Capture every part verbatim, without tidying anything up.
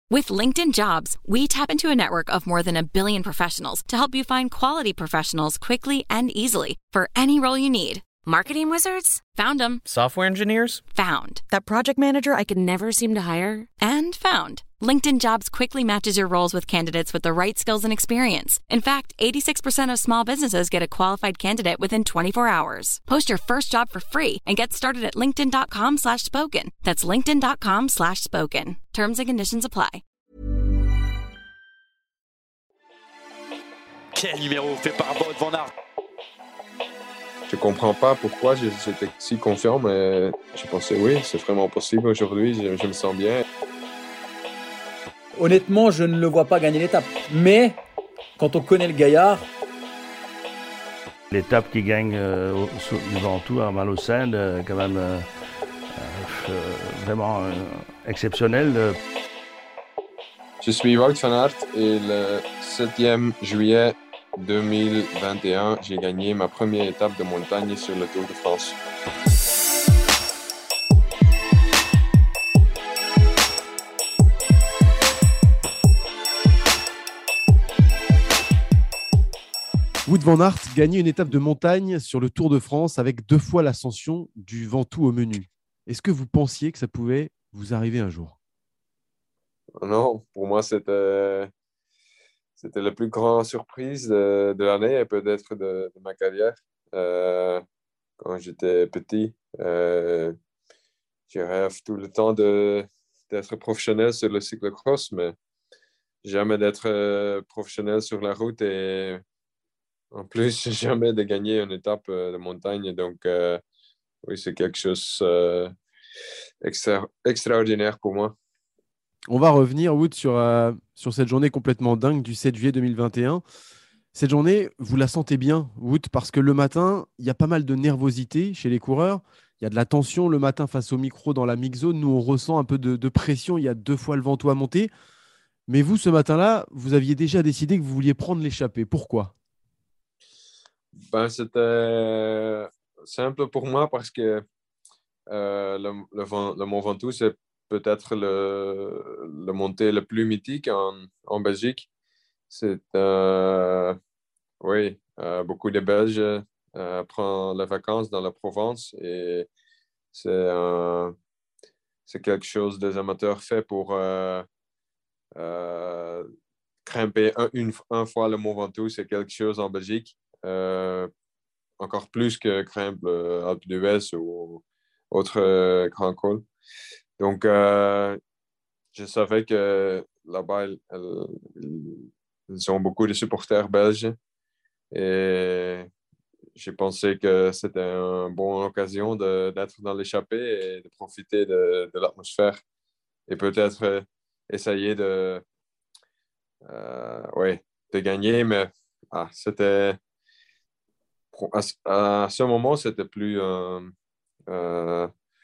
With LinkedIn Jobs, we tap into a network of more than a billion professionals to help you find quality professionals quickly and easily for any role you need. Marketing wizards? Found them. Software engineers? Found. That project manager I could never seem to hire? And found. LinkedIn Jobs quickly matches your roles with candidates with the right skills and experience. In fact, eighty-six percent of small businesses get a qualified candidate within twenty-four hours. Post your first job for free and get started at linkedin.com slash spoken. That's linkedin.com slash spoken. Terms and conditions apply. Quel numéro fait par Wout van Aert. Je comprends pas pourquoi j'étais si confiant, mais je pensais oui, c'est vraiment possible aujourd'hui, je, je me sens bien. Honnêtement, je ne le vois pas gagner l'étape. Mais quand on connaît le gaillard... L'étape qui gagne euh, au, devant tout à Malocène, euh, quand même euh, euh, vraiment euh, exceptionnel. Euh. Je suis Wout van Aert et le septième juillet deux mille vingt et un, j'ai gagné ma première étape de montagne sur le Tour de France. Wout van Aert gagne une étape de montagne sur le Tour de France avec deux fois l'ascension du Ventoux au menu. Est-ce que vous pensiez que ça pouvait vous arriver un jour ? Non, pour moi, c'était, c'était la plus grande surprise de, de l'année et peut-être de, de ma carrière. Euh, quand j'étais petit, euh, je rêve tout le temps de, d'être professionnel sur le cyclocross, mais jamais d'être euh, professionnel sur la route et en plus, jamais de gagner une étape de montagne. Donc, euh, oui, c'est quelque chose euh, extra, extraordinaire pour moi. On va revenir, Wout, sur, euh, sur cette journée complètement dingue du sept juillet deux mille vingt et un. Cette journée, vous la sentez bien, Wout, parce que le matin, il y a pas mal de nervosité chez les coureurs. Il y a de la tension le matin face au micro dans la mix zone. Nous, on ressent un peu de, de pression. Il y a deux fois le Ventoux à monter. Mais vous, ce matin-là, vous aviez déjà décidé que vous vouliez prendre l'échappée. Pourquoi ? Ben, c'était simple pour moi parce que euh, le, le, le Mont Ventoux, c'est peut-être le, le montée le plus mythique en, en Belgique. C'est, euh, oui, euh, beaucoup de Belges euh, prennent les vacances dans la Provence et c'est, euh, c'est quelque chose des amateurs fait pour euh, euh, grimper un, une, une fois le Mont Ventoux. C'est quelque chose en Belgique. Euh, encore plus que grimper Alpe d'Huez ou autre euh, grand col. Donc, euh, je savais que là-bas, ils, ils ont beaucoup de supporters belges et j'ai pensé que c'était une bonne occasion de, d'être dans l'échappée et de profiter de, de l'atmosphère et peut-être euh, essayer de, euh, ouais, de gagner, mais ah, c'était à, à ce moment, c'était plus euh, euh,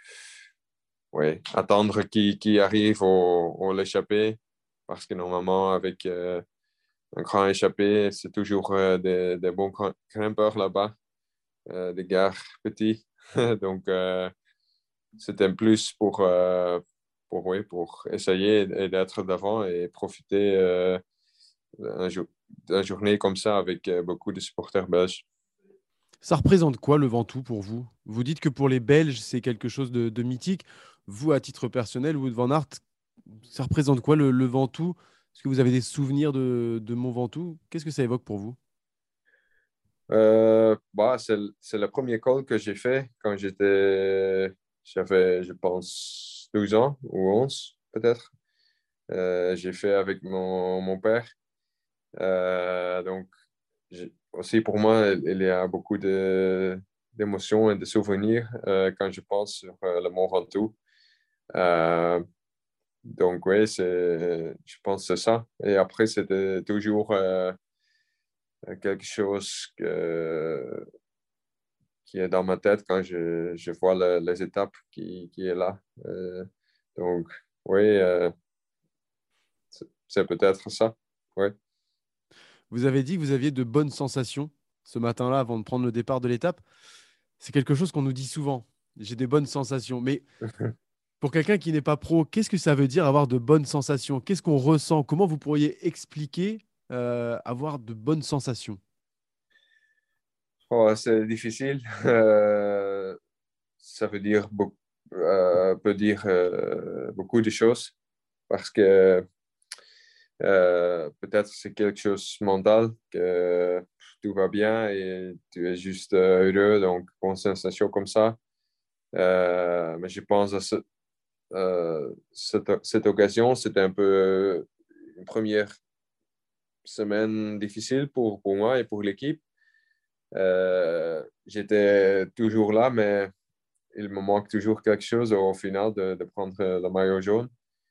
ouais, attendre qui, qui arrive au, au l'échappée parce que normalement, avec euh, un grand échappé, c'est toujours euh, des, des bons grimpeurs là-bas, euh, des gars petits. Donc, euh, c'était plus pour, euh, pour, oui, pour essayer et d'être devant et profiter euh, d'un jour, d'une journée comme ça avec euh, beaucoup de supporters belges. Ça représente quoi le Ventoux pour vous ? Vous dites que pour les Belges, c'est quelque chose de, de mythique. Vous, à titre personnel, Wout van Aert, ça représente quoi le, le Ventoux ? Est-ce que vous avez des souvenirs de, de Mont Ventoux ? Qu'est-ce que ça évoque pour vous ? euh, bah, c'est, c'est le premier col que j'ai fait quand j'étais, j'avais, je pense, douze ans ou onze peut-être. Euh, j'ai fait avec mon, mon père. Euh, donc, aussi pour moi, il y a beaucoup de, d'émotions et de souvenirs euh, quand je pense sur euh, le Mont Ventoux. Euh, donc oui, c'est, je pense que c'est ça. Et après, c'était toujours euh, quelque chose que, qui est dans ma tête quand je, je vois le, les étapes qui, qui est là. Euh, donc oui, euh, c'est, c'est peut-être ça. Oui. Vous avez dit que vous aviez de bonnes sensations ce matin-là avant de prendre le départ de l'étape. C'est quelque chose qu'on nous dit souvent. J'ai des bonnes sensations. Mais Pour quelqu'un qui n'est pas pro, qu'est-ce que ça veut dire avoir de bonnes sensations? Qu'est-ce qu'on ressent? Comment vous pourriez expliquer euh, avoir de bonnes sensations? Oh, c'est difficile. Euh, ça veut dire beaucoup, euh, peut dire euh, beaucoup de choses parce que euh, peut-être c'est quelque chose de mental, que tout va bien et tu es juste euh, heureux, donc bonne sensation comme ça. Euh, mais je pense à ce, euh, cette, cette occasion, c'était un peu une première semaine difficile pour, pour moi et pour l'équipe. Euh, j'étais toujours là, mais il me manque toujours quelque chose au final de, de prendre le maillot jaune.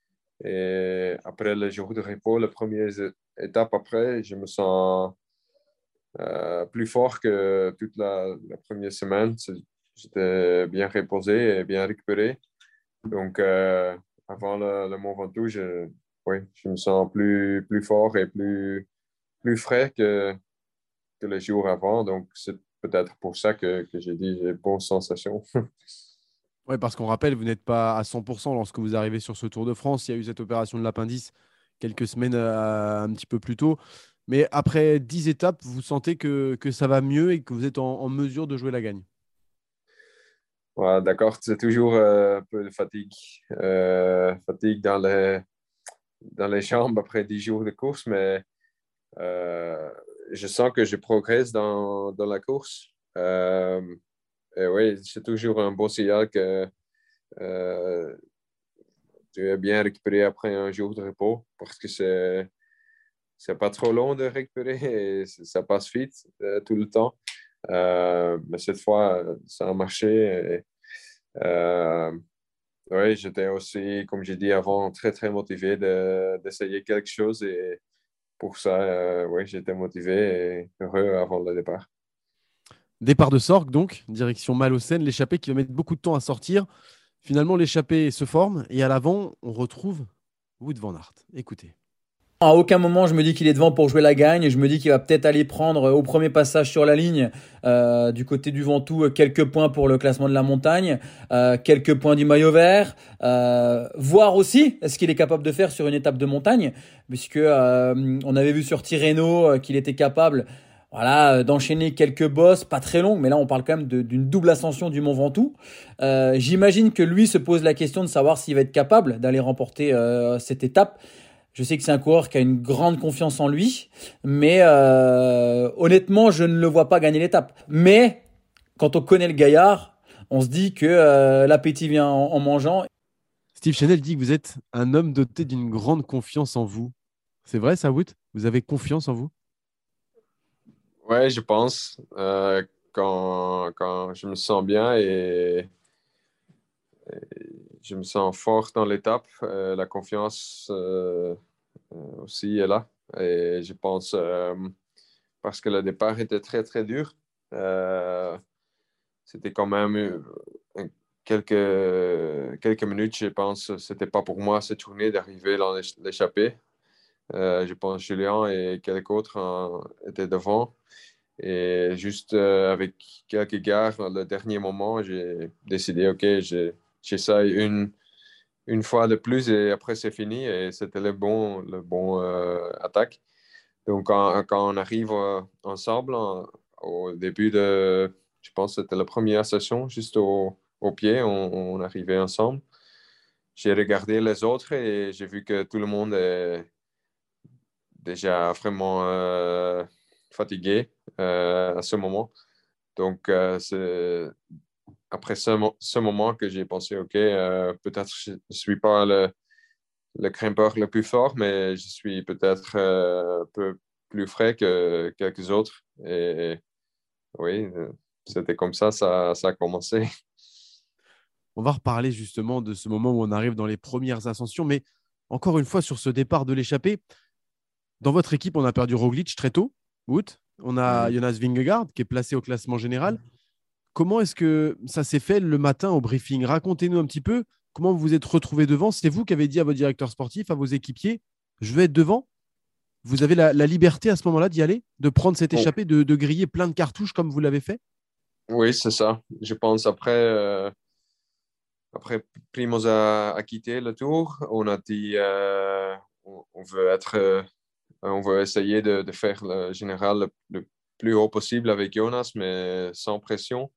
Et après le jour de repos, la première étape après, je me sens euh, plus fort que toute la, la première semaine. J'étais bien reposé et bien récupéré. Donc, euh, avant le, le Mont Ventoux, je, oui, je me sens plus, plus fort et plus, plus frais que, que les jours avant. Donc, c'est peut-être pour ça que, que j'ai dit j'ai bonne sensation. Oui, parce qu'on rappelle, vous n'êtes pas à cent pour cent lorsque vous arrivez sur ce Tour de France. Il y a eu cette opération de l'appendice quelques semaines euh, un petit peu plus tôt. Mais après dix étapes, vous sentez que, que ça va mieux et que vous êtes en, en mesure de jouer la gagne. Ouais, d'accord, c'est toujours euh, un peu de fatigue. Euh, fatigue dans les, dans les jambes après dix jours de course, mais euh, je sens que je progresse dans, dans la course. Euh, et oui, c'est toujours un bon signal que euh, tu es bien récupéré après un jour de repos parce que c'est, c'est pas trop long de récupérer et ça passe vite euh, tout le temps. Euh, mais cette fois, ça a marché. Et, euh, oui, j'étais aussi, comme j'ai dit avant, très, très motivé de, d'essayer quelque chose. Et pour ça, euh, oui, j'étais motivé et heureux avant le départ. Départ de Sorgue, donc, direction Malaucène, l'échappée qui va mettre beaucoup de temps à sortir. Finalement, l'échappée se forme et à l'avant, on retrouve Wout van Aert. Écoutez. À aucun moment je me dis qu'il est devant pour jouer la gagne. Je me dis qu'il va peut-être aller prendre au premier passage sur la ligne euh, du côté du Ventoux quelques points pour le classement de la montagne, euh, quelques points du maillot vert, euh, voir aussi ce qu'il est capable de faire sur une étape de montagne, puisque euh, on avait vu sur Tirreno euh, qu'il était capable, voilà, d'enchaîner quelques bosses, pas très longues, mais là on parle quand même de, d'une double ascension du Mont Ventoux. Euh, j'imagine que lui se pose la question de savoir s'il va être capable d'aller remporter euh, cette étape. Je sais que c'est un coureur qui a une grande confiance en lui, mais euh, honnêtement, je ne le vois pas gagner l'étape. Mais quand on connaît le gaillard, on se dit que euh, l'appétit vient en, en mangeant. Steve Chanel dit que vous êtes un homme doté d'une grande confiance en vous. C'est vrai ça, Wout? Vous avez confiance en vous? Oui, je pense. Euh, quand, quand je me sens bien et, et je me sens fort dans l'étape, euh, la confiance euh, aussi est là. Et je pense, euh, parce que le départ était très, très dur, euh, c'était quand même euh, quelques, quelques minutes, je pense. C'était pas pour moi cette journée d'arriver dans l'échappée. Euh, je pense que Julien et quelques autres hein, étaient devant. Et juste euh, avec quelques gars, le dernier moment, j'ai décidé, OK, j'essaye une, une fois de plus et après c'est fini. Et c'était le bon, le bon euh, attaque. Donc, quand, quand on arrive euh, ensemble, en, au début de, je pense que c'était la première session, juste au, au pied, on, on arrivait ensemble. J'ai regardé les autres et j'ai vu que tout le monde est déjà vraiment euh, fatigué euh, à ce moment. Donc, euh, c'est après ce, ce moment que j'ai pensé, OK, euh, peut-être je ne suis pas le, le grimpeur le plus fort, mais je suis peut-être euh, un peu plus frais que quelques autres. Et oui, c'était comme ça, ça, ça a commencé. On va reparler justement de ce moment où on arrive dans les premières ascensions, mais encore une fois sur ce départ de l'échappée, dans votre équipe, on a perdu Roglic très tôt, Wout. On a Mm. Jonas Vingegaard qui est placé au classement général. Comment est-ce que ça s'est fait le matin au briefing? Racontez-nous un petit peu comment vous vous êtes retrouvé devant. C'est vous qui avez dit à votre directeur sportif, à vos équipiers, je vais être devant. Vous avez la, la liberté à ce moment-là d'y aller, de prendre cette échappée, de, de griller plein de cartouches comme vous l'avez fait? Oui, c'est ça. Je pense après, euh, après, Primoz a, a quitté le tour. On a dit euh, on, on veut être, euh, on veut essayer de, de faire le général le, le plus haut possible avec Jonas, mais sans pression.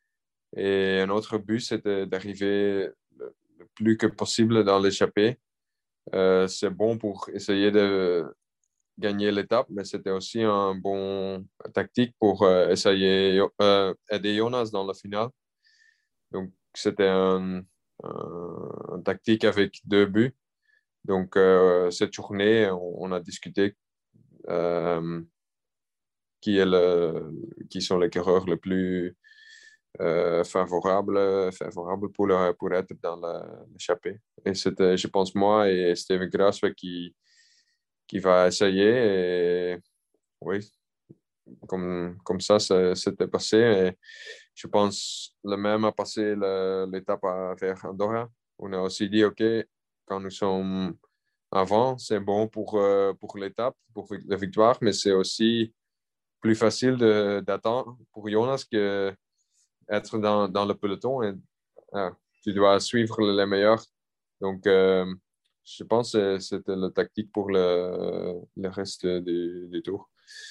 Et un autre but, c'était d'arriver le, le plus que possible dans l'échappée. Euh, c'est bon pour essayer de gagner l'étape, mais c'était aussi un bon tactique pour euh, essayer euh, aider Jonas dans la finale. Donc, c'était un, un, un tactique avec deux buts. Donc, euh, cette journée, on, on a discuté euh, qui, est le, qui sont les coureurs les plus euh, favorables, favorables pour, le, pour être dans l'échappée. Et c'était, je pense, moi et Steven Grassweg qui, qui va essayer. Et oui, comme, comme ça, ça s'était passé. Et je pense le même a passé le, l'étape à, vers Andorra. On a aussi dit, OK, quand nous sommes avant, c'est bon pour, euh, pour l'étape, pour la victoire, mais c'est aussi plus facile de, d'attendre pour Jonas que être dans, dans le peloton. Et, ah, tu dois suivre les meilleurs. Donc, euh, je pense que c'était la tactique pour le, le reste du, du tour.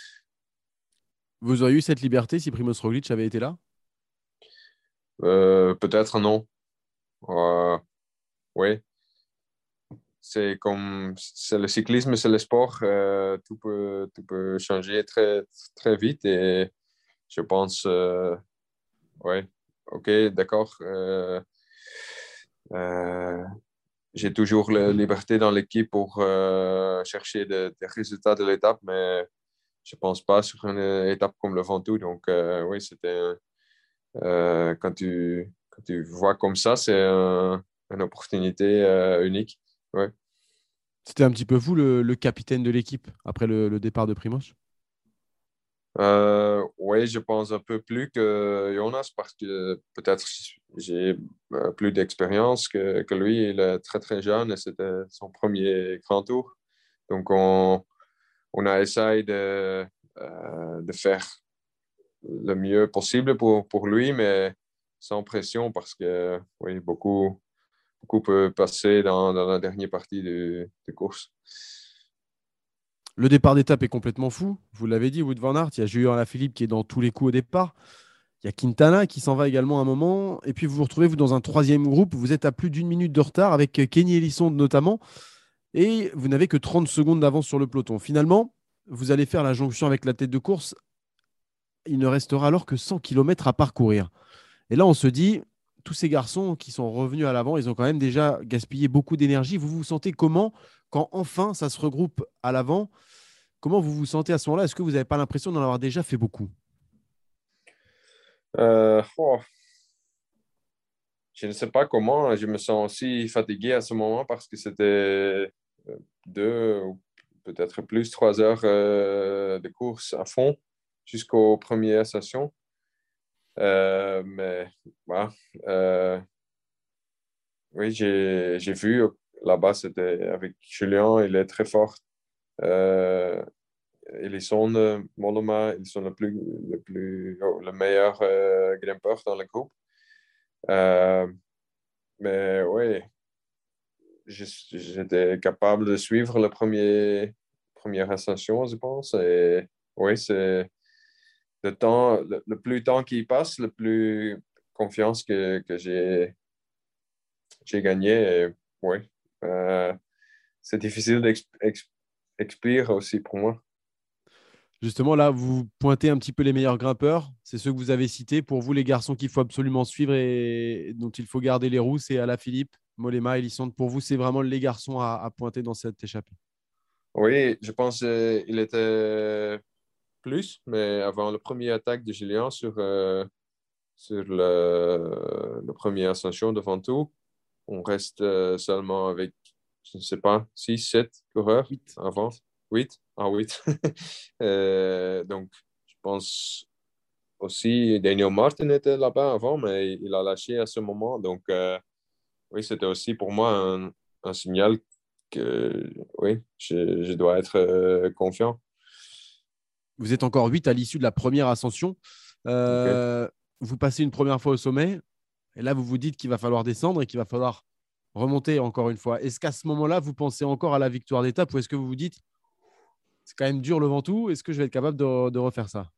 Vous auriez eu cette liberté si Primoz Roglic avait été là? Euh, peut-être non. Euh, oui. C'est comme c'est le cyclisme, c'est le sport. Euh, tout peut, tout peut changer très, très vite. Et je pense, euh, oui, OK, d'accord. Euh, euh, j'ai toujours la liberté dans l'équipe pour euh, chercher des de résultats de l'étape, mais je ne pense pas sur une étape comme le Ventoux. Donc, euh, oui, c'était euh, quand, tu, quand tu vois comme ça, c'est un, une opportunité euh, unique. Ouais. C'était un petit peu vous, le, le capitaine de l'équipe, après le, le départ de Primoz? Euh, oui, je pense un peu plus que Jonas parce que peut-être j'ai euh, plus d'expérience que, que lui. Il est très, très jeune et c'était son premier grand tour. Donc, on, on a essayé de, euh, de faire le mieux possible pour, pour lui, mais sans pression parce que oui, beaucoup, beaucoup peut passer dans, dans la dernière partie de, de course. Le départ d'étape est complètement fou. Vous l'avez dit, Wout van Aert, il y a Julien Alaphilippe qui est dans tous les coups au départ. Il y a Quintana qui s'en va également à un moment. Et puis vous vous retrouvez vous dans un troisième groupe. Vous êtes à plus d'une minute de retard avec Kenny Elissonde notamment. Et vous n'avez que trente secondes d'avance sur le peloton. Finalement, vous allez faire la jonction avec la tête de course. Il ne restera alors que cent kilomètres à parcourir. Et là, on se dit, tous ces garçons qui sont revenus à l'avant, ils ont quand même déjà gaspillé beaucoup d'énergie. Vous vous sentez comment quand enfin ça se regroupe à l'avant? Comment vous vous sentez à ce moment-là? Est-ce que vous n'avez pas l'impression d'en avoir déjà fait beaucoup? Euh, oh, je ne sais pas comment. Je me sens aussi fatigué à ce moment parce que c'était deux ou peut-être plus trois heures euh, de course à fond jusqu'aux premières stations. Euh, mais voilà. Euh, oui, j'ai, j'ai vu là-bas, c'était avec Julien, il est très fort. Euh, ils sont euh, Mollema, ils sont le plus, le plus, oh, le meilleur euh, grimpeur dans le groupe. Euh, mais oui, j'étais capable de suivre la premier, première ascension, je pense. Et oui, c'est le temps, le, le plus temps qui passe, le plus confiance que, que j'ai, j'ai gagné. Et oui, euh, c'est difficile d'expliquer aussi pour moi. Justement, là, vous pointez un petit peu les meilleurs grimpeurs. C'est ceux que vous avez cités. Pour vous, les garçons qu'il faut absolument suivre et dont il faut garder les roues, c'est Alaphilippe, Mollema, Elissonde. Pour vous, c'est vraiment les garçons à, à pointer dans cette échappée. Oui, je pense qu'il était plus, mais avant le premier attaque de Julien sur, euh, sur le, le premier ascension de Ventoux, on reste euh, seulement avec, je ne sais pas, six, sept coureurs huit. avant. huit Ah, huit euh, donc, je pense aussi Daniel Martin était là-bas avant, mais il a lâché à ce moment. Donc, euh, oui, c'était aussi pour moi un, un signal que, oui, je, je dois être euh, confiant. Vous êtes encore huit à l'issue de la première ascension. Okay. Euh, vous passez une première fois au sommet. Et là, vous vous dites qu'il va falloir descendre et qu'il va falloir remonter encore une fois. Est-ce qu'à ce moment-là, vous pensez encore à la victoire d'étape ou est-ce que vous vous dites c'est quand même dur le Ventoux, est-ce que je vais être capable de, de refaire ça?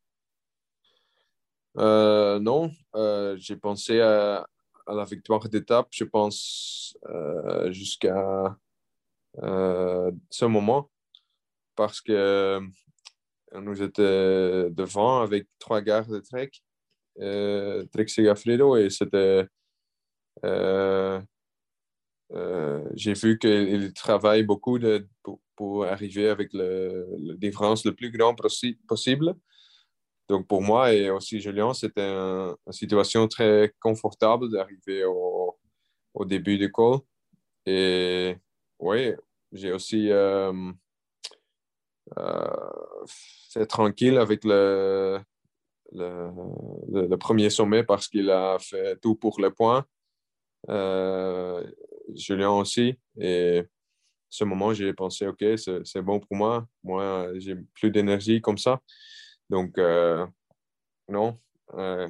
Euh, non, euh, j'ai pensé à, à la victoire d'étape, je pense, euh, jusqu'à euh, ce moment, parce que euh, nous étions devant avec trois gars de Trek, euh, Trek Segafredo, et c'était. euh, euh, j'ai vu qu'il travaille beaucoup de, pour, pour arriver avec le, la différence le plus grand possi- possible. Donc pour moi et aussi Julien, c'était un- une situation très confortable d'arriver au, au début du call. Et oui, j'ai aussi euh, euh, fait tranquille avec le, le, le- le premier sommet parce qu'il a fait tout pour le point. Euh, Julien aussi. Et à ce moment, j'ai pensé, OK, c'est, c'est bon pour moi. Moi, j'ai plus d'énergie comme ça. Donc, euh, non. Euh,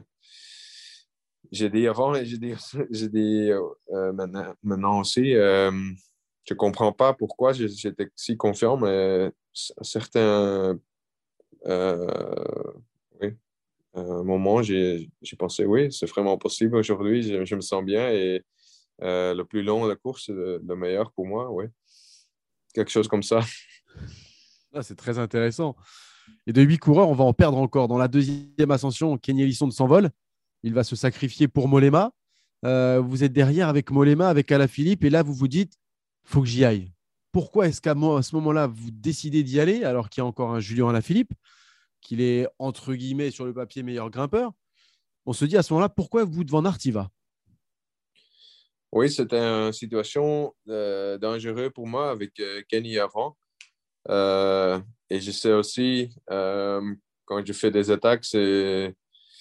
j'ai dit avant et j'ai dit, j'ai dit euh, maintenant, maintenant aussi, euh, je ne comprends pas pourquoi j'étais si confiant, mais certains euh, oui, euh, moments, j'ai, j'ai pensé, oui, c'est vraiment possible aujourd'hui, je, je me sens bien et euh, le plus long de la course, c'est le, le meilleur pour moi, oui. Quelque chose comme ça. Ah, c'est très intéressant. Et de huit coureurs, on va en perdre encore. Dans la deuxième ascension, Kenny Ellison s'envole. Il va se sacrifier pour Mollema. Euh, vous êtes derrière avec Mollema, avec Alaphilippe, et là, vous vous dites, faut que j'y aille. Pourquoi est-ce qu'à mo- à ce moment-là, vous décidez d'y aller, alors qu'il y a encore un Julien Alaphilippe, qu'il est, entre guillemets, sur le papier, meilleur grimpeur? On se dit à ce moment-là, pourquoi vous devant Aert y va? Oui, c'était une situation euh, dangereuse pour moi avec euh, Kenny avant. Euh, et je sais aussi, euh, quand je fais des attaques, c'est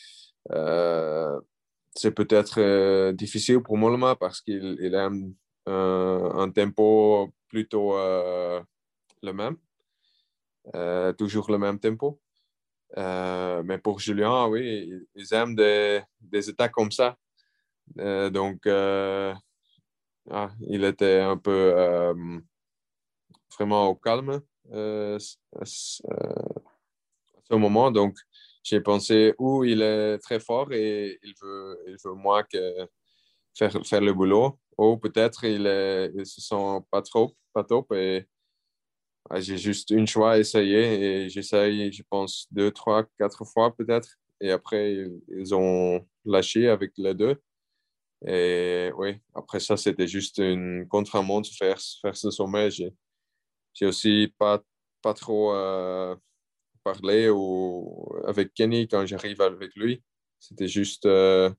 euh, c'est peut-être euh, difficile pour Mollema parce qu'il il aime un, un tempo plutôt euh, le même, euh, toujours le même tempo. Euh, mais pour Julien, oui, ils aiment des, des attaques comme ça. Euh, donc, euh, ah, il était un peu euh, vraiment au calme euh, à ce moment. Donc, j'ai pensé, où il est très fort et il veut, il veut moins que faire, faire le boulot. Ou peut-être il, est, il se sent pas trop, pas top. Et ah, j'ai juste une choix à essayer et j'essaye, je pense, deux, trois, quatre fois peut-être. Et après, ils, ils ont lâché avec les deux. Et oui, après ça, c'était juste une contre-montre, faire, faire ce sommet. J'ai, j'ai aussi pas, pas trop euh, parlé ou, avec Kenny quand j'arrive avec lui. C'était juste, euh,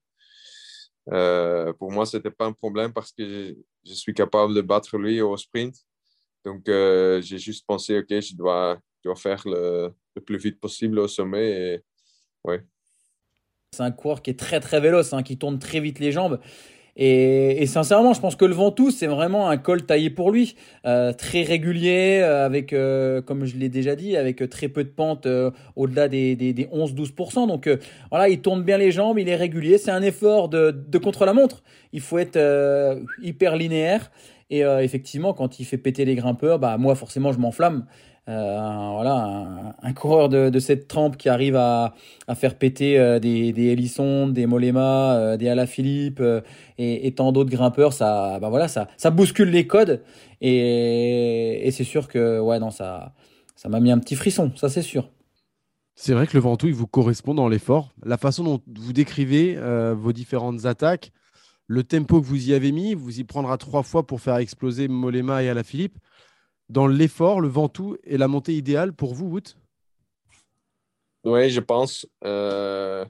euh, pour moi, c'était pas un problème parce que je, je suis capable de battre lui au sprint. Donc, euh, j'ai juste pensé, OK, je dois, je dois faire le, le plus vite possible au sommet. Et, ouais. C'est un coureur qui est très très véloce, hein, qui tourne très vite les jambes. Et, et sincèrement, je pense que le Ventoux, c'est vraiment un col taillé pour lui. Euh, très régulier, euh, avec, euh, comme je l'ai déjà dit, avec euh, très peu de pente euh, au-delà des, des, des onze douze pour cent. Donc euh, voilà, il tourne bien les jambes, il est régulier. C'est un effort de, de contre-la-montre. Il faut être euh, hyper linéaire. Et euh, effectivement, quand il fait péter les grimpeurs, bah moi forcément je m'enflamme. Euh, un- voilà, un, un coureur de, de cette trempe qui arrive à, à faire péter euh, des, des Hélisson, des Mollema, euh, des Alaphilippe euh, et, et tant d'autres grimpeurs, ça, bah voilà, ça, ça bouscule les codes. Et, et c'est sûr que ouais, non, ça, ça m'a mis un petit frisson, ça c'est sûr. C'est vrai que le Ventoux, il vous correspond dans l'effort. La façon dont vous décrivez euh, vos différentes attaques, le tempo que vous y avez mis, vous y prendra trois fois pour faire exploser Mollema et Alaphilippe. Dans l'effort, le Ventoux est la montée idéale pour vous, Wout? Oui, je pense. Euh,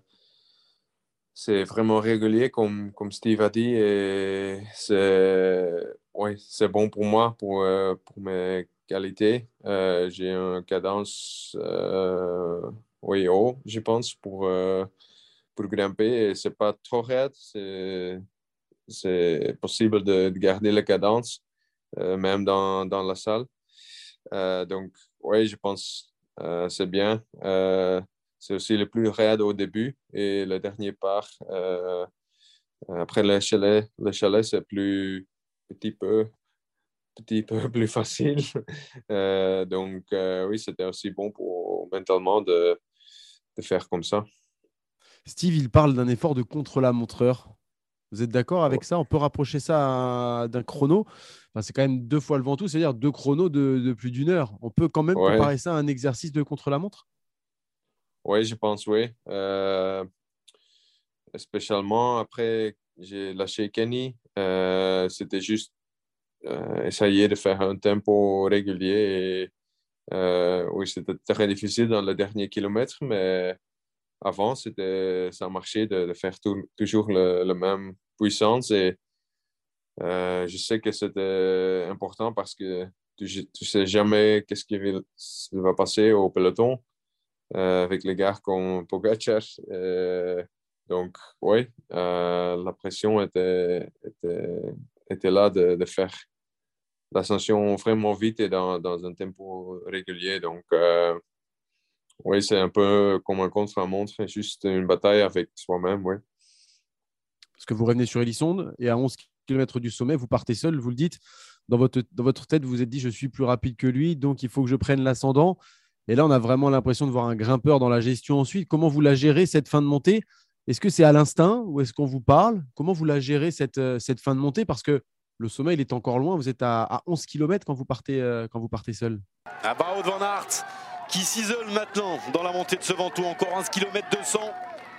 c'est vraiment régulier, comme, comme Steve a dit. Et c'est ouais, c'est bon pour moi, pour, euh, pour mes qualités. Euh, j'ai une cadence euh, oui, haut, je pense, pour, euh, pour grimper. Et c'est pas trop raide. C'est, c'est possible de, de garder la cadence, euh, même dans, dans la salle. Euh, donc, oui, je pense euh, c'est bien. Euh, c'est aussi le plus raide au début et le dernier part, euh, Après, le chalet, le chalet c'est plus petit peu, petit peu plus facile. Euh, donc, euh, oui, c'était aussi bon pour mentalement de, de faire comme ça. Steve, il parle d'un effort de contre-la-montreur. Vous êtes d'accord avec ça? On peut rapprocher ça à- d'un chrono. Enfin, c'est quand même deux fois le Ventoux, c'est-à-dire deux chronos de, de plus d'une heure. On peut quand même Ouais, comparer ça à un exercice de contre-la-montre? ouais, je pense, oui. Euh, spécialement après, j'ai lâché Kenny. Euh, c'était juste euh, essayer de faire un tempo régulier. Et, euh, oui, c'était très difficile dans le dernier kilomètre, mais avant, c'était, ça marchait de, de faire tout- toujours le, le même puissance. Et euh, je sais que c'était important parce que tu ne sais jamais qu'est-ce qui va, va passer au peloton euh, avec les gars comme Pogacar. Euh, donc, oui, euh, la pression était, était, était là de, de faire l'ascension vraiment vite et dans, dans un tempo régulier. Donc, euh, oui, c'est un peu comme un contre-la-montre, juste une bataille avec soi-même, oui. Parce que vous revenez sur Elisonde et à onze kilomètres du sommet, vous partez seul, vous le dites. Dans votre, dans votre tête, vous vous êtes dit, je suis plus rapide que lui, donc il faut que je prenne l'ascendant. Et là, on a vraiment l'impression de voir un grimpeur dans la gestion ensuite. Comment vous la gérez, cette fin de montée? Est-ce que c'est à l'instinct ou est-ce qu'on vous parle? Comment vous la gérez, cette, euh, cette fin de montée? Parce que le sommet, il est encore loin. Vous êtes à, à onze kilomètres quand vous partez, euh, quand vous partez seul. À Wout van Aert qui s'isole maintenant dans la montée de ce Ventoux. Encore un kilomètre deux cents.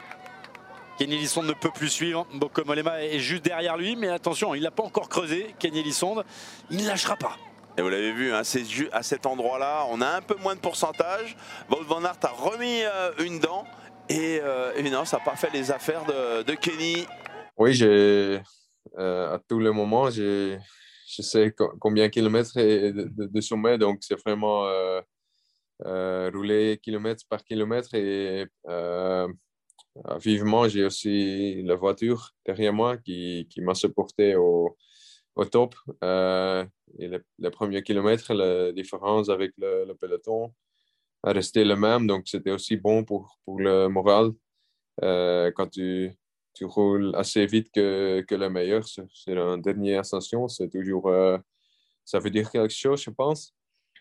Kenny Elissonde ne peut plus suivre. Boko Mollema est juste derrière lui, mais attention, il n'a pas encore creusé. Kenny Elissonde, il ne lâchera pas. Et vous l'avez vu, hein, c'est à cet endroit-là, on a un peu moins de pourcentage. Wout van Aert a remis euh, une dent et, euh, et non, ça n'a pas fait les affaires de, de Kenny. Oui, j'ai, euh, à tous les moments, j'ai, je sais co- combien de kilomètres est de, de, de sommet, donc c'est vraiment euh, euh, rouler kilomètre par kilomètre et euh, vivement, j'ai aussi la voiture derrière moi qui, qui m'a supporté au, au top. Euh, et le, le premier kilomètre, la différence avec le, le peloton a resté le même, donc c'était aussi bon pour, pour le moral. Euh, quand tu, tu roules assez vite que, que le meilleur, c'est c'est la dernière ascension, c'est toujours, euh, ça veut dire quelque chose, je pense.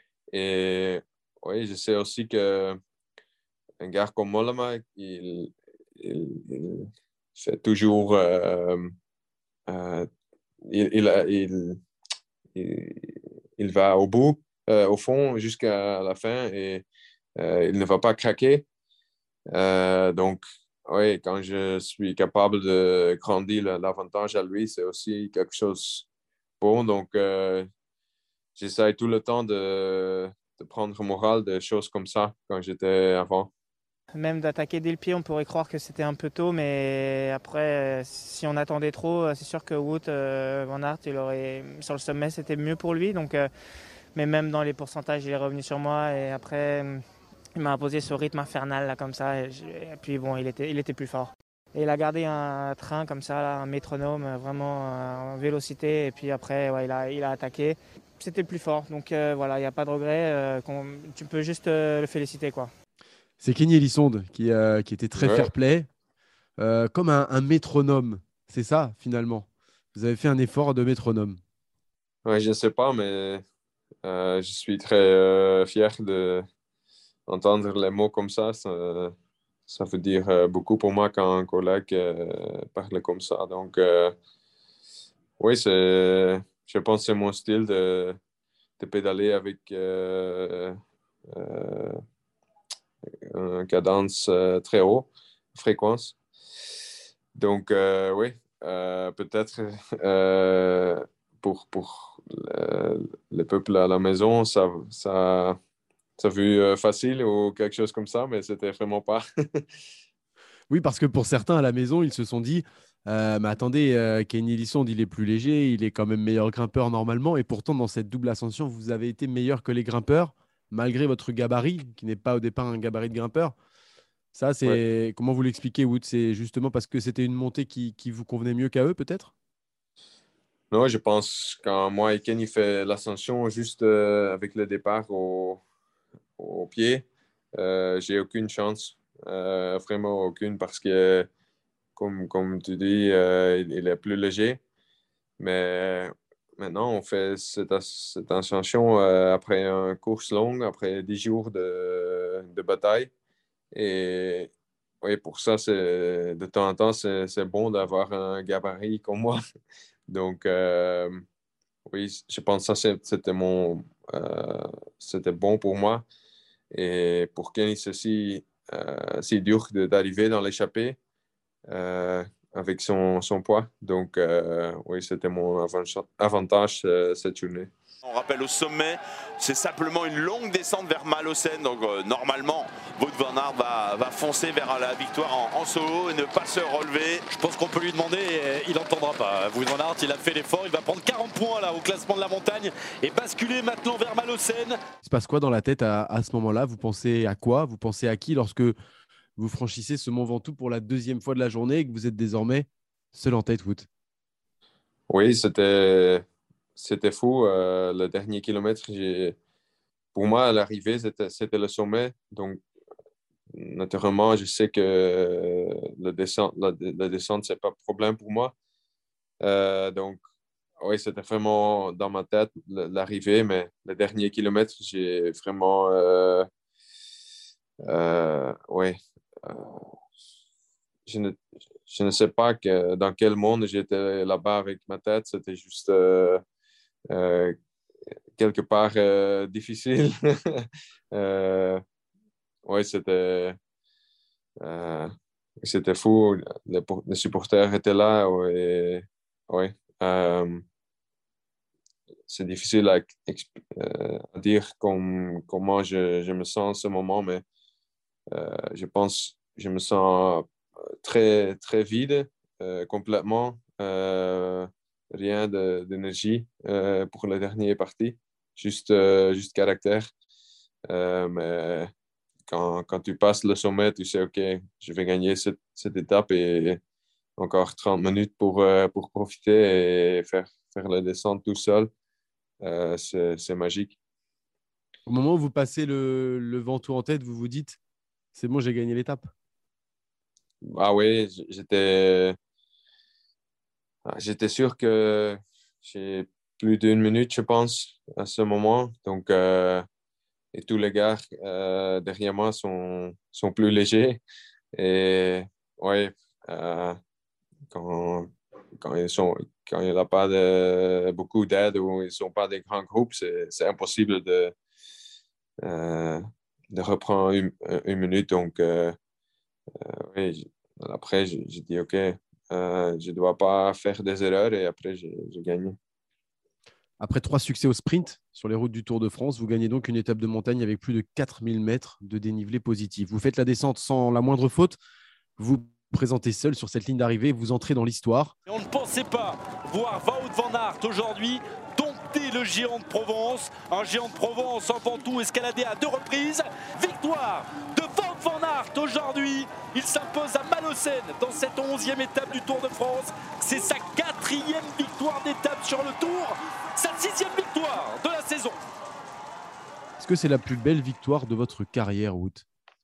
Et oui, je sais aussi que un gars comme Mollema, il, il, il fait toujours, euh, euh, il, il, il, il, il va au bout, euh, au fond, jusqu'à la fin et euh, il ne va pas craquer. Euh, donc, oui, quand je suis capable de grandir l'avantage à lui, c'est aussi quelque chose de bon. Donc, euh, j'essaie tout le temps de, de prendre moral de choses comme ça quand j'étais avant. Même d'attaquer dès le pied, on pourrait croire que c'était un peu tôt, mais après, si on attendait trop, c'est sûr que Wout euh, van Aert, il aurait, sur le sommet, c'était mieux pour lui. Donc, euh, mais même dans les pourcentages, il est revenu sur moi et après, il m'a imposé ce rythme infernal là, comme ça. Et, je, et puis bon, il était, il était plus fort. Et il a gardé un train comme ça, là, un métronome, vraiment euh, en vélocité. Et puis après, ouais, il, a, il a attaqué. C'était le plus fort. Donc euh, voilà, il n'y a pas de regret. Euh, tu peux juste euh, le féliciter, quoi. C'est Kenny Elissonde qui, euh, qui était très Ouais. fair-play, euh, comme un, un métronome. C'est ça, finalement. Vous avez fait un effort de métronome. Ouais, je ne sais pas, mais euh, je suis très euh, fier d'entendre les mots comme ça. Ça, ça veut dire euh, beaucoup pour moi quand un collègue euh, parle comme ça. Donc, euh, oui, c'est, je pense que c'est mon style de, de pédaler avec euh, euh, une cadence euh, très haut, fréquence. Donc, euh, oui, euh, peut-être euh, pour, pour le, le peuple à la maison, ça, ça, ça a vu euh, facile ou quelque chose comme ça, mais c'était vraiment pas. Oui, parce que pour certains à la maison, ils se sont dit euh, mais attendez, euh, Kenny Elissonde, il est plus léger, il est quand même meilleur grimpeur normalement. Et pourtant, dans cette double ascension, vous avez été meilleur que les grimpeurs, malgré votre gabarit, qui n'est pas au départ un gabarit de grimpeur. Ça, Ouais. c'est comment vous l'expliquez, Wood? C'est justement parce que c'était une montée qui, qui vous convenait mieux qu'à eux, peut-être? Non, je pense quand moi et Kenny fait l'ascension juste euh, avec le départ au, au pied, euh, j'ai aucune chance, euh, vraiment aucune, parce que comme, comme tu dis, euh, il, il est plus léger. Mais maintenant, on fait cette, cette ascension euh, après une course longue, après dix jours de, de bataille. Et oui, pour ça, c'est, de temps en temps, c'est, c'est bon d'avoir un gabarit comme moi. Donc, euh, oui, je pense que ça, c'était, mon, euh, c'était bon pour moi. Et pour Kenny, c'est aussi euh, c'est dur de, d'arriver dans l'échappée euh, avec son, son poids. Donc, euh, oui, c'était mon avantage euh, cette journée. On rappelle au sommet, c'est simplement une longue descente vers Malocène. Donc euh, normalement, Wout van Aert va, va foncer vers la victoire en, en solo et ne pas se relever. Je pense qu'on peut lui demander et il n'entendra pas. Wout van Aert, il a fait l'effort, il va prendre quarante points là au classement de la montagne et basculer maintenant vers Malocène. Il se passe quoi dans la tête à, à ce moment-là? Vous pensez à quoi? Vous pensez à qui lorsque vous franchissez ce Mont Ventoux pour la deuxième fois de la journée et que vous êtes désormais seul en tête, Wout? Oui, c'était, c'était fou. Euh, le dernier kilomètre, j'ai... pour moi, à l'arrivée, c'était, c'était le sommet. Donc, naturellement, je sais que le descente, la, la descente, c'est pas un problème pour moi. Euh, donc, oui, c'était vraiment dans ma tête l'arrivée, mais le dernier kilomètre, j'ai vraiment... Euh, euh, oui. Euh, je, ne, je ne sais pas que, dans quel monde j'étais là-bas avec ma tête. C'était juste euh, euh, quelque part euh, difficile. euh, oui, c'était... Euh, c'était fou. Les, les supporters étaient là. Et, ouais, euh, c'est difficile à, euh, à dire comme, comment je, je me sens en ce moment, mais euh, je pense que je me sens très, très vide, euh, complètement. Euh, rien de, d'énergie euh, pour la dernière partie, juste, euh, juste caractère. Euh, mais quand, quand tu passes le sommet, tu sais, OK, je vais gagner cette, cette étape et encore trente minutes pour, euh, pour profiter et faire, faire la descente tout seul. Euh, c'est, c'est magique. Au moment où vous passez le, le Ventoux en tête, vous vous dites, c'est bon, j'ai gagné l'étape. Ah oui, j'étais, j'étais sûr que j'ai plus d'une minute, je pense, à ce moment. Donc, euh, et tous les gars euh, derrière moi sont, sont plus légers. Et ouais, euh, quand, quand, ils sont, quand il n'y a pas de, beaucoup d'aide ou ils ne sont pas des grands groupes, c'est, c'est impossible de, euh, de reprendre une, une minute. Donc, euh, euh, oui, après, j'ai dit, OK, euh, je ne dois pas faire des erreurs et après, j'ai, j'ai gagné. Après trois succès au sprint sur les routes du Tour de France, vous gagnez donc une étape de montagne avec plus de quatre mille mètres de dénivelé positif. Vous faites la descente sans la moindre faute. Vous vous présentez seul sur cette ligne d'arrivée. Vous entrez dans l'histoire. Et on ne pensait pas voir Wout van Aert aujourd'hui dompter le géant de Provence. Un géant de Provence en Ventoux escaladé à deux reprises. Victoire de Wout van Aert aujourd'hui. Il s'impose à Malocène dans cette onzième étape du Tour de France. C'est sa quatrième victoire d'étape sur le Tour. Sa sixième victoire de la saison. Est-ce que c'est la plus belle victoire de votre carrière, Wout?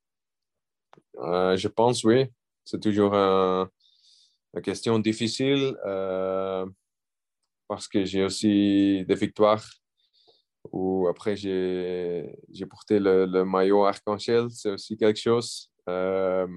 euh, Je pense, oui. C'est toujours un, une question difficile euh, parce que j'ai aussi des victoires où après j'ai, j'ai porté le, le maillot arc-en-ciel. C'est aussi quelque chose. Euh,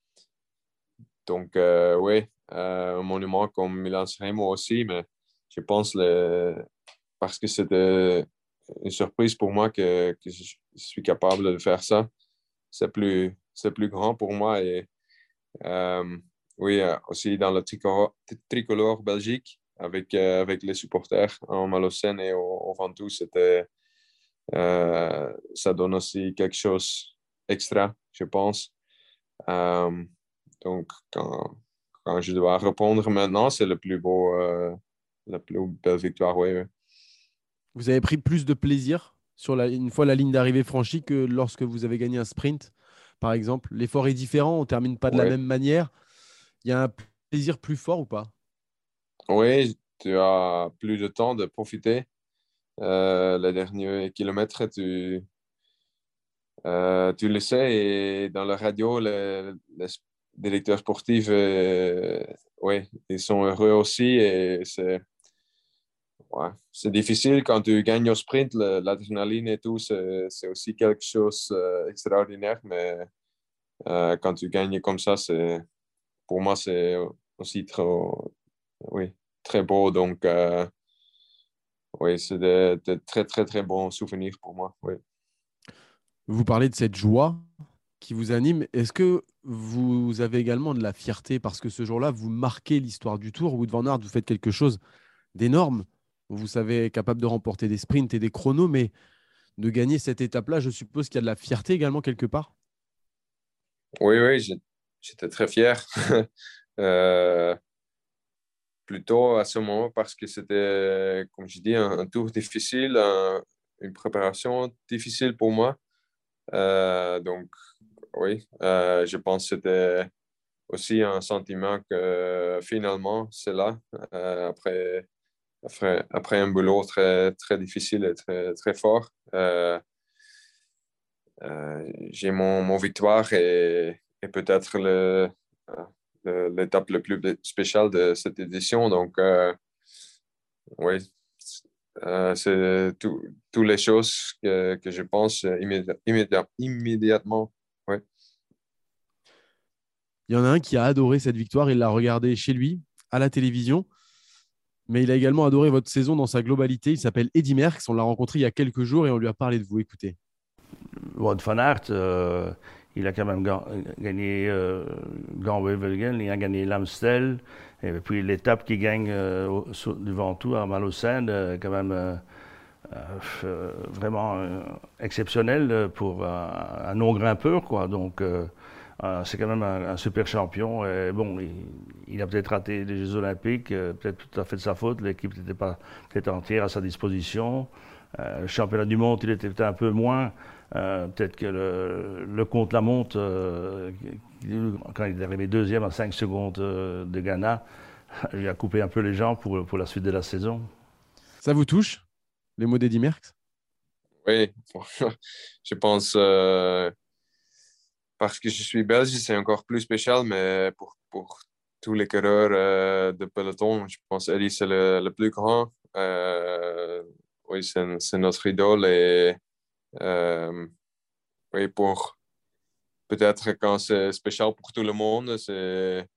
donc, euh, oui, euh, un monument comme Milan-San Remo aussi, mais je pense le, parce que c'était une surprise pour moi que, que je suis capable de faire ça. C'est plus, c'est plus grand pour moi et Euh, oui, euh, aussi dans le tricolore, tricolore Belgique, avec, euh, avec les supporters en Malocène et au, au Ventoux, c'était, euh, ça donne aussi quelque chose extra, je pense. Euh, donc, quand, quand je dois répondre maintenant, c'est le plus beau, euh, la plus belle victoire, oui. oui. Vous avez pris plus de plaisir sur la, une fois la ligne d'arrivée franchie que lorsque vous avez gagné un sprint, par exemple. L'effort est différent, on ne termine pas de la Oui. même manière. Il y a un plaisir plus fort ou pas? Oui, tu as plus de temps de profiter. Euh, les derniers kilomètres, tu, Euh, tu le sais, et dans la radio, les, les, directeurs sportifs, euh, ouais, ils sont heureux aussi. Et c'est, ouais, c'est difficile quand tu gagnes au sprint, le- l'adrénaline et tout, c'est, c'est aussi quelque chose d'extraordinaire. Mais euh, quand tu gagnes comme ça, c'est, pour moi, c'est aussi trop, oui, très beau. Donc, euh, oui, c'est de, de très, très, très bons souvenirs pour moi. Oui. Vous parlez de cette joie qui vous anime. Est-ce que vous avez également de la fierté parce que ce jour-là, vous marquez l'histoire du Tour? Wout van Aert, vous faites quelque chose d'énorme. Vous savez, capable de remporter des sprints et des chronos, mais de gagner cette étape-là, je suppose qu'il y a de la fierté également quelque part. Oui, oui, j'ai- j'étais très fier. Euh, plutôt à ce moment parce que c'était, comme je dis, un, un tour difficile, un- une préparation difficile pour moi. Euh, donc, oui, euh, je pense que c'était aussi un sentiment que finalement, c'est là, euh, après, après, après un boulot très, très difficile et très, très fort. Euh, euh, j'ai mon, mon victoire et, et peut-être le, le- l'étape la plus spéciale de cette édition. Donc, euh, oui, euh, c'est toutes les choses que, que je pense immédiat, immédiat, immédiatement. Ouais. Il y en a un qui a adoré cette victoire. Il l'a regardée chez lui, à la télévision. Mais il a également adoré votre saison dans sa globalité. Il s'appelle Eddy Merckx. On l'a rencontré il y a quelques jours et on lui a parlé de vous. Écoutez. Wout van Aert, euh, il a quand même ga- gagné euh, Gand-Wevelgem, il a gagné l'Amstel, et puis l'étape qu'il gagne euh, au- sur- du Ventoux à Malocène, euh, quand même euh, euh, vraiment euh, exceptionnel pour un, un non-grimpeur, quoi. Donc, euh, euh, c'est quand même un, un super champion. Et bon, il, il a peut-être raté les Jeux Olympiques, euh, peut-être tout à fait de sa faute. L'équipe n'était pas peut-être entière à sa disposition. Euh, le championnat du monde, il était peut-être un peu moins. Euh, peut-être que le, le contre-la-montre, euh, quand il est arrivé deuxième à cinq secondes euh, de Ghana, il a coupé un peu les jambes pour, pour la suite de la saison. Ça vous touche, les mots d'Eddy Merckx? Oui, je pense, euh, parce que je suis belge, c'est encore plus spécial, mais pour, pour tous les coureurs euh, de peloton, je pense Eddie, c'est le, le plus grand. Euh, oui, c'est, c'est notre idole et euh, oui, pour peut-être quand c'est spécial pour tout le monde, c'est,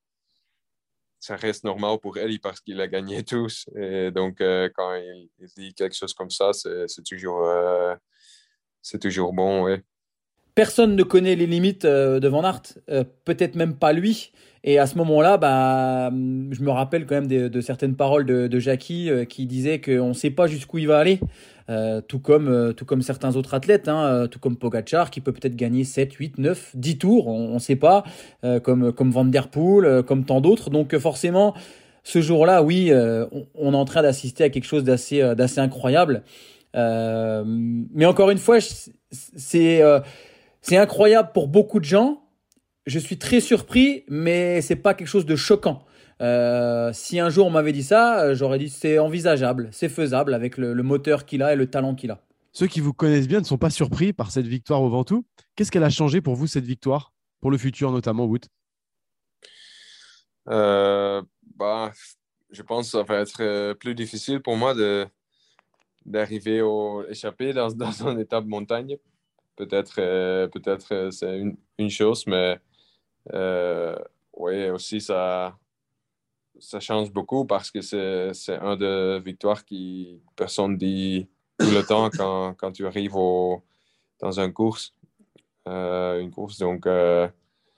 ça reste normal pour Eddie parce qu'il a gagné tous. Et donc, euh, quand il, il dit quelque chose comme ça, c'est, c'est toujours, euh, c'est toujours bon, oui. Personne ne connaît les limites euh, de Van Aert, euh, peut-être même pas lui. Et à ce moment-là, bah, hum, je me rappelle quand même de, de certaines paroles de, de Jackie euh, qui disait qu'on ne sait pas jusqu'où il va aller, euh, tout comme, euh, tout comme certains autres athlètes, hein, euh, tout comme Pogacar qui peut peut-être gagner sept, huit, neuf, dix tours, on ne sait pas, euh, comme, comme Van Der Poel, euh, comme tant d'autres. Donc euh, forcément, ce jour-là, oui, euh, on, on est en train d'assister à quelque chose d'assez, euh, d'assez incroyable. Euh, mais encore une fois, je- c'est... euh, c'est incroyable pour beaucoup de gens. Je suis très surpris, mais c'est pas quelque chose de choquant. Euh, si un jour on m'avait dit ça, euh, j'aurais dit c'est envisageable, c'est faisable avec le, le moteur qu'il a et le talent qu'il a. Ceux qui vous connaissent bien ne sont pas surpris par cette victoire au Ventoux. Qu'est-ce qu'elle a changé pour vous, cette victoire, pour le futur notamment, Wout? Euh, bah, je pense que ça va être euh, plus difficile pour moi de, d'arriver au échappé dans, dans une étape montagne. Peut-être, euh, peut-être euh, c'est une, une chose, mais euh, oui, aussi ça, ça change beaucoup parce que c'est, c'est un de victoires qui personne dit tout le temps quand, quand tu arrives au, dans une course. Euh, une course, donc euh,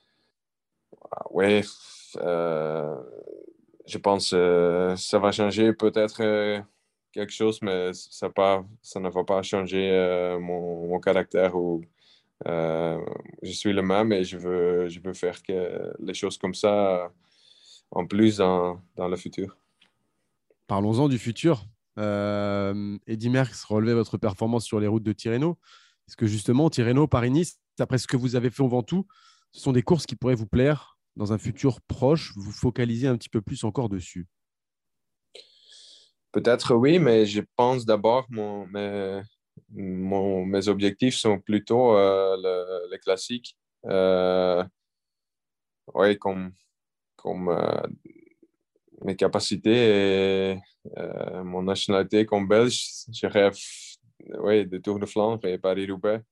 oui, euh, je pense que euh, ça va changer peut-être euh, quelque chose, mais ça, pas, ça ne va pas changer euh, mon, mon caractère ou euh, je suis le même et je veux, je veux faire que les choses comme ça en plus dans, dans le futur. Parlons-en du futur. Euh, Eddy Merckx relevait votre performance sur les routes de Tirreno. Est-ce que justement, Tirreno, Paris-Nice, après ce que vous avez fait au Ventoux, ce sont des courses qui pourraient vous plaire dans un futur proche? Vous focalisez un petit peu plus encore dessus? Peut-être oui, mais je pense d'abord mon, mes, mon, mes objectifs sont plutôt euh, le, les classiques. Euh, ouais, comme, comme euh, mes capacités et euh, mon nationalité comme Belge, je rêve ouais, de Tour de Flandre et Paris-Roubaix.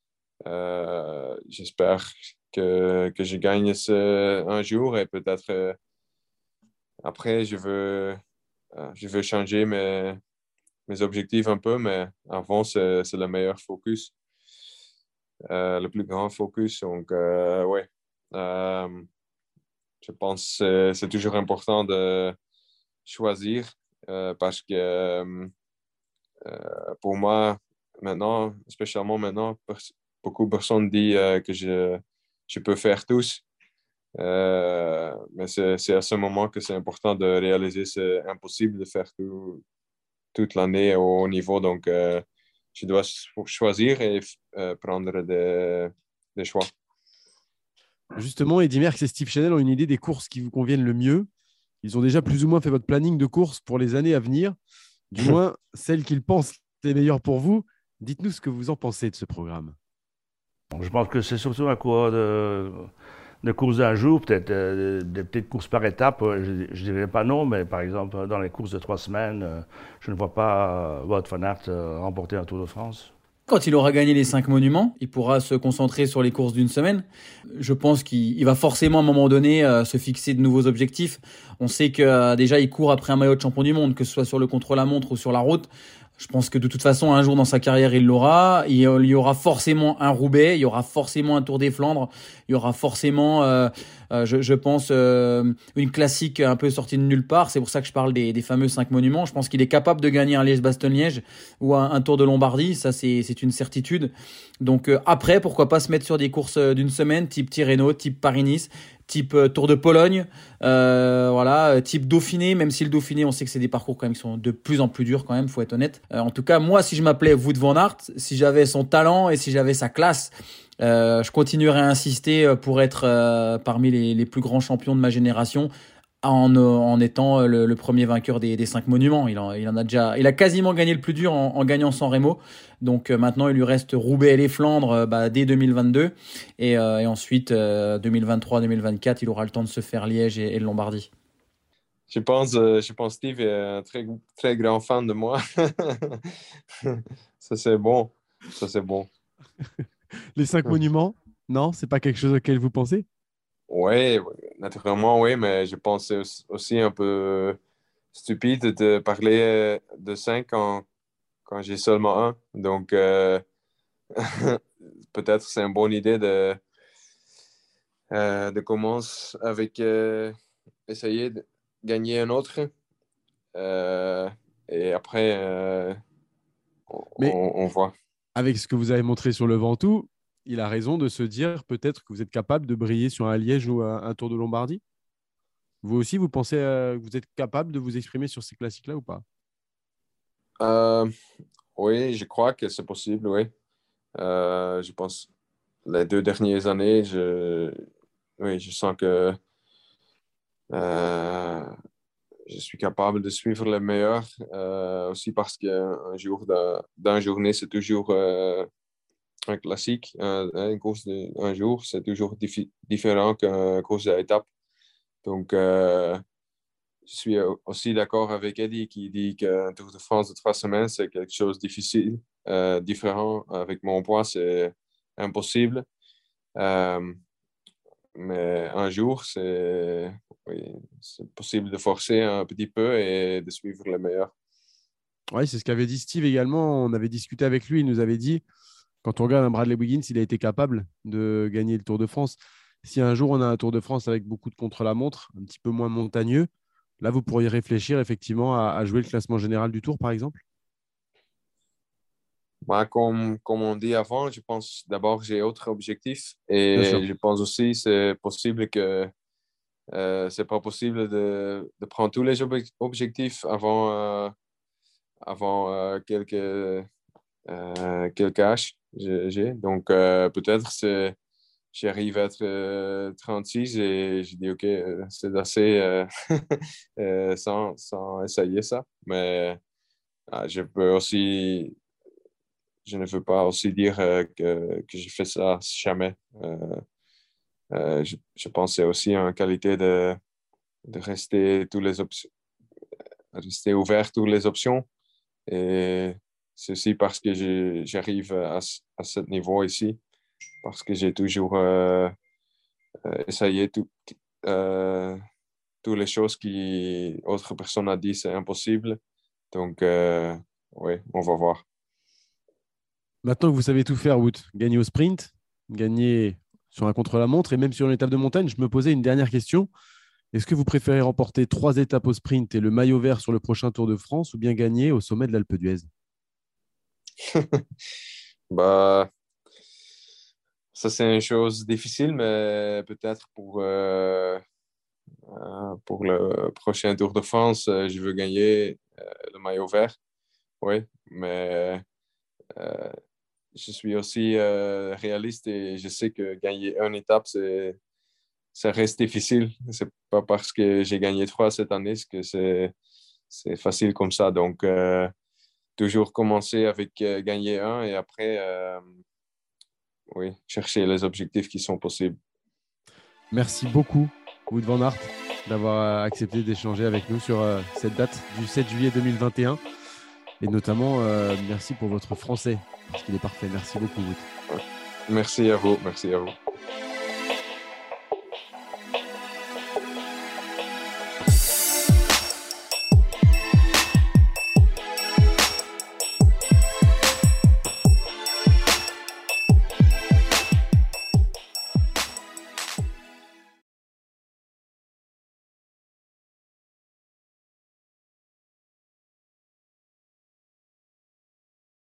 Euh, j'espère que, que je gagne ce, un jour et peut-être euh, après, je veux, euh, je veux changer mes, mes objectifs un peu, mais avant, c'est, c'est le meilleur focus, euh, le plus grand focus. Donc, euh, ouais, euh, je pense que c'est toujours important de choisir euh, parce que euh, pour moi, maintenant, spécialement maintenant, beaucoup de personnes disent euh, que je, je peux faire tous. Euh, mais c'est, c'est à ce moment que c'est important de réaliser que c'est impossible de faire tout, toute l'année au haut niveau. Donc, euh, je dois choisir et euh, prendre des, des choix. Justement, Eddy Merckx et Steve Chanel ont une idée des courses qui vous conviennent le mieux. Ils ont déjà plus ou moins fait votre planning de courses pour les années à venir. Du moins, celles qu'ils pensent les meilleures pour vous. Dites-nous ce que vous en pensez de ce programme. Bon, je pense que c'est surtout un coureur de, de courses d'un jour, peut-être euh, des petites courses par étapes. Je ne dirais pas non, mais par exemple, dans les courses de trois semaines, euh, je ne vois pas euh, Wout van Aert euh, remporter un Tour de France. Quand il aura gagné les cinq monuments, il pourra se concentrer sur les courses d'une semaine. Je pense qu'il il va forcément à un moment donné euh, se fixer de nouveaux objectifs. On sait que euh, déjà il court après un maillot de champion du monde, que ce soit sur le contre-la-montre ou sur la route. Je pense que de toute façon, un jour dans sa carrière, il l'aura. Il y aura forcément un Roubaix, il y aura forcément un Tour des Flandres, il y aura forcément, euh, euh, je, je pense, euh, une classique un peu sortie de nulle part. C'est pour ça que je parle des, des fameux cinq monuments. Je pense qu'il est capable de gagner un Liège-Bastogne-Liège ou un, un Tour de Lombardie. Ça, c'est, c'est une certitude. Donc euh, après, pourquoi pas se mettre sur des courses d'une semaine, type Tirreno, type Paris-Nice, type euh, Tour de Pologne, euh, voilà, type Dauphiné, même si le Dauphiné, on sait que c'est des parcours quand même qui sont de plus en plus durs quand même, faut être honnête. Euh, en tout cas, moi, si je m'appelais Wout van Aert, si j'avais son talent et si j'avais sa classe, euh, je continuerais à insister pour être euh, parmi les, les plus grands champions de ma génération. En, en étant le, le premier vainqueur des, des cinq monuments. Il en, il en a déjà, il a quasiment gagné le plus dur en, en gagnant San Remo. Donc euh, maintenant, il lui reste Roubaix et les Flandres euh, bah, dès deux mille vingt-deux. Et, euh, et ensuite, euh, deux mille vingt-trois deux mille vingt-quatre, il aura le temps de se faire Liège et, et Lombardie. Je pense, euh, je pense Steve est un très, très grand fan de moi. Ça, c'est bon. Ça, c'est bon. Les cinq monuments, non, c'est pas quelque chose auquel vous pensez? Oui, naturellement, oui, mais je pense que c'est aussi un peu stupide de parler de cinq quand, quand j'ai seulement un. Donc, euh, peut-être c'est une bonne idée de, euh, de commencer avec euh, essayer de gagner un autre. Euh, et après, euh, on, Mais on voit. avec ce que vous avez montré sur le Ventoux, il a raison de se dire peut-être que vous êtes capable de briller sur un Liège ou un, un Tour de Lombardie. Vous aussi, vous pensez euh, que vous êtes capable de vous exprimer sur ces classiques-là ou pas? Euh, oui, je crois que c'est possible, oui. Euh, je pense les deux dernières années, je, oui, je sens que euh, je suis capable de suivre les meilleurs. Euh, aussi parce qu'un jour d'un, d'un journée, c'est toujours euh, un classique. Un, une course d'un jour, c'est toujours diffi- différent qu'une course d'étape. Donc, euh, je suis aussi d'accord avec Eddy qui dit qu'un Tour de France de trois semaines, c'est quelque chose de difficile, euh, différent. Avec mon poids, c'est impossible. Euh, mais un jour, c'est, oui, c'est possible de forcer un petit peu et de suivre le meilleur. Oui, c'est ce qu'avait dit Steve également. On avait discuté avec lui. Il nous avait dit, quand on regarde un Bradley Wiggins, il a été capable de gagner le Tour de France. Si un jour on a un Tour de France avec beaucoup de contre-la-montre, un petit peu moins montagneux, là, vous pourriez réfléchir effectivement à, à jouer le classement général du Tour, par exemple? Bah, comme, comme on dit avant, je pense d'abord j'ai autre objectif Bien sûr. et je pense aussi c'est possible que euh, c'est pas possible de, de prendre tous les ob- objectifs avant, euh, avant euh, quelques, euh, quelques H. J'ai. j'ai. Donc euh, peut-être c'est j'arrive à être euh, trente-six et je dis ok, euh, c'est assez euh, euh, sans, sans essayer ça. Mais ah, je peux aussi je ne veux pas aussi dire euh, que, que je fais ça jamais. Euh, euh, je, je pense que c'est aussi une qualité de, de rester, tous les options, rester ouvert toutes les options. Et c'est aussi parce que je, j'arrive à, à ce niveau ici, parce que j'ai toujours euh, essayé tout, euh, toutes les choses que d'autres personnes ont dit c'est impossible. Donc, euh, oui, on va voir. Maintenant que vous savez tout faire, Wout, gagner au sprint, gagner sur un contre-la-montre et même sur une étape de montagne, je me posais une dernière question. Est-ce que vous préférez remporter trois étapes au sprint et le maillot vert sur le prochain Tour de France ou bien gagner au sommet de l'Alpe d'Huez? Bah, ça, c'est une chose difficile, mais peut-être pour, euh, pour le prochain Tour de France, je veux gagner le maillot vert. Oui, mais euh, je suis aussi euh, réaliste et je sais que gagner une étape, c'est, ça reste difficile. C'est pas parce que j'ai gagné trois cette année que c'est, c'est facile comme ça. Donc, euh, toujours commencer avec euh, gagner un et après, euh, oui, chercher les objectifs qui sont possibles. Merci beaucoup, Wout van Aert, d'avoir accepté d'échanger avec nous sur euh, cette date du sept juillet deux mille vingt et un. Et notamment, euh, merci pour votre français, parce qu'il est parfait. Merci beaucoup, Wout. Merci à vous. Merci à vous.